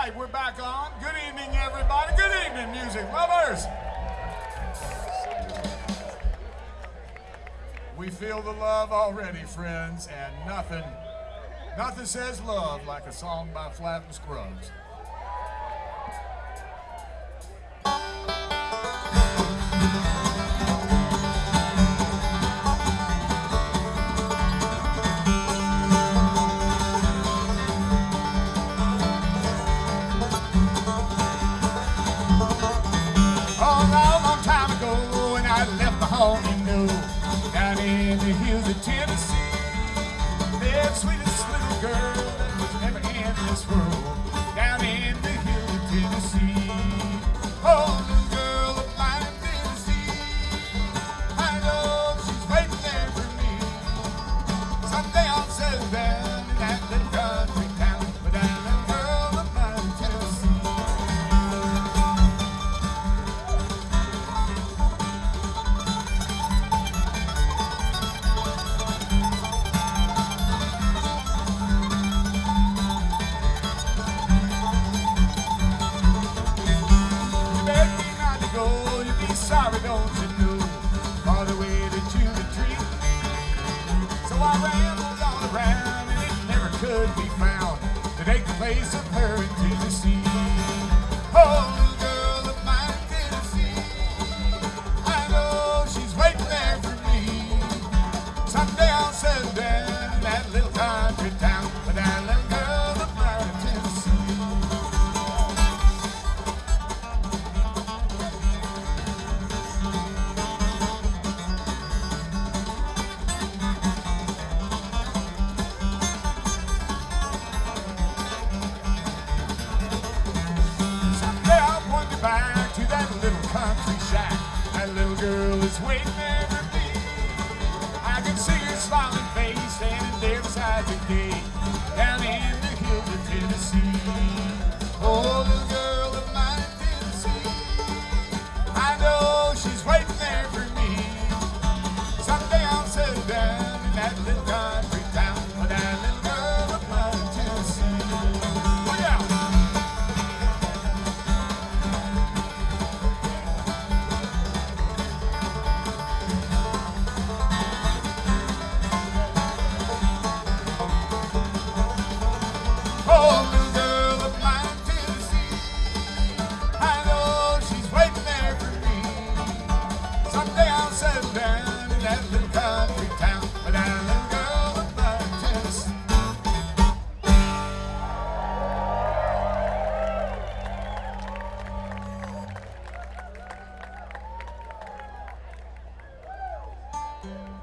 right, we're back on. Good evening, everybody. Good evening, music lovers. We feel the love already, friends, and nothing says love like a song by Flatt & Scruggs. Down in the hills of Tennessee, that sweetest little girl that was never in this world. Down in the hills of Tennessee, oh, little girl of mine in Tennessee, I know she's waiting there for me. Someday I'll settle down in that little country town with that little girl of mine in Tennessee. Sorry, don't you know, all the way that you would treat me. So I rambled all around and it never could be found to take the place of her in Tennessee. Oh, little girl of mine in Tennessee, I know she's waiting there for me. Someday I'll settle down in that little country town with that little girl of mine in Tennessee. Back to that little country shack, that little girl is waiting there for me. I can see her smiling face standing there beside the gate, down in the hills of Tennessee. Oh, little girl of mine in Tennessee, I know she's waiting there for me. Someday I'll settle down in that little country town with that little girl of mine in Tennessee. Oh yeah. Oh, little girl of mine in Tennessee, I know she's waiting there for me. Someday I'll settle down in that little